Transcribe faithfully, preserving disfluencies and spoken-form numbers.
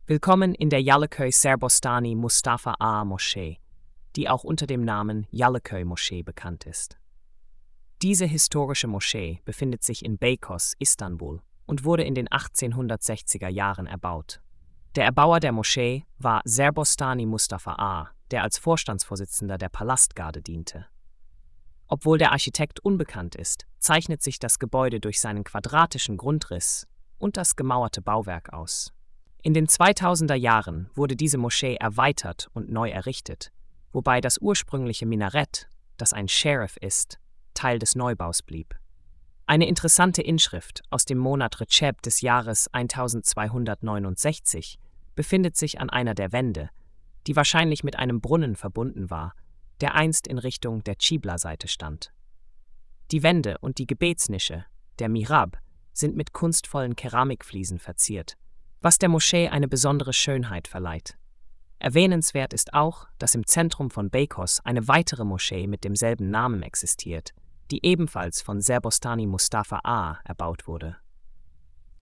Willkommen in der Yalıköy Serbostani Mustafa Ağa Moschee, die auch unter dem Namen Yalıköy-Moschee bekannt ist. Diese historische Moschee befindet sich in Beykoz, Istanbul und wurde in den achtzehnhundertsechziger Jahren erbaut. Der Erbauer der Moschee war Serbostani Mustafa Ağa, der als Vorstandsvorsitzender der Palastgarde diente. Obwohl der Architekt unbekannt ist, zeichnet sich das Gebäude durch seinen quadratischen Grundriss und das gemauerte Bauwerk aus. In den zweitausender Jahren wurde diese Moschee erweitert und neu errichtet, wobei das ursprüngliche Minarett, das ein Sheriff ist, Teil des Neubaus blieb. Eine interessante Inschrift aus dem Monat Recep des Jahres eintausendzweihundertneunundsechzig befindet sich an einer der Wände, die wahrscheinlich mit einem Brunnen verbunden war, der einst in Richtung der Qibla-Seite stand. Die Wände und die Gebetsnische, der Mihrab, sind mit kunstvollen Keramikfliesen verziert, was der Moschee eine besondere Schönheit verleiht. Erwähnenswert ist auch, dass im Zentrum von Beykoz eine weitere Moschee mit demselben Namen existiert, die ebenfalls von Serbostani Mustafa Ağa erbaut wurde.